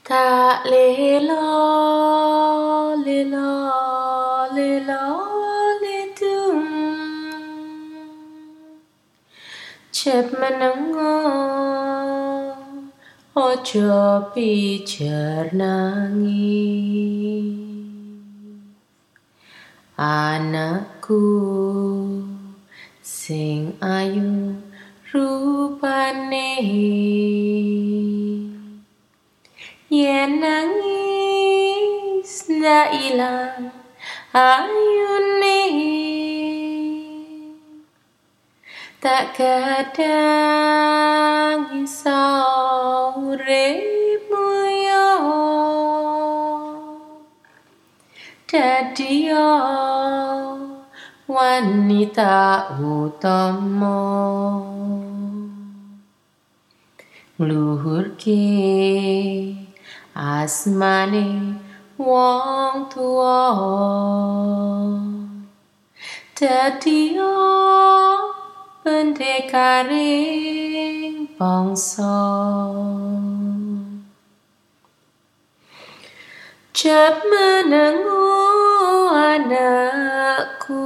Ta le lo le lo le lo le tum chep manango ojo pijar nangi anakku sing ayu rupane yen nangis ndak ilang ayune tak kadang iso uripmu yo dadi yo wanita utama ngluhurke asmane wong tuwa dadi yo pendekaring bangsa cep menengu anakku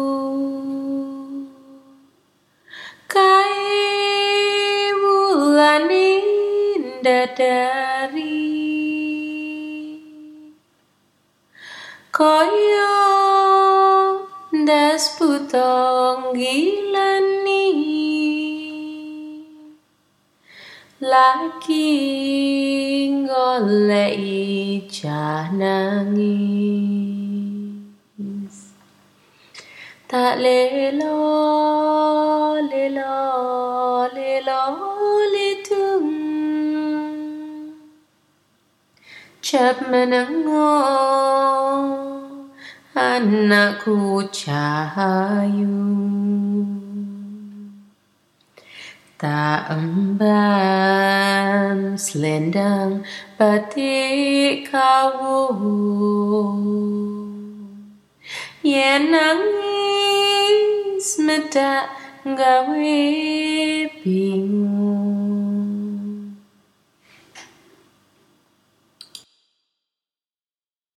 kae wulan dadari koyo ndas putong gilani lagi goleki cah nangis tak lelo lelo lelo litung cep menengo anakku cahayu tak emban selendang batik kawuh yen nangis medak gawe bingung